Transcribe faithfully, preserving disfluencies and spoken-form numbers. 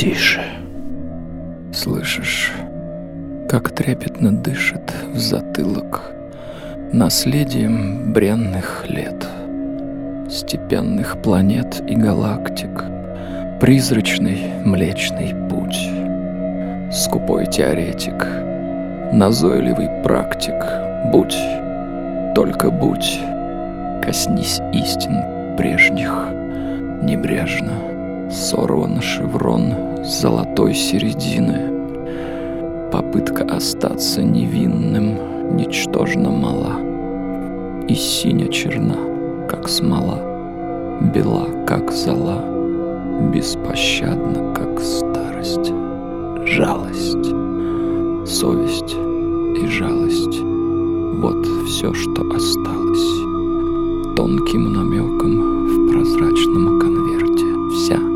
тише. Слышишь, как трепетно дышит в затылок наследием бренных лет, степенных планет и галактик, призрачный Млечный Путь. Скупой теоретик, назойливый практик, будь, только будь, коснись истин прежних, небрежно, сорван шеврон золотой середины. Попытка остаться невинным ничтожно мала, и синя черна, как смола, бела, как зола, беспощадна, как старость, жалость, совесть и жалость. Вот все, что осталось, тонким намеком в прозрачном конверте. Вся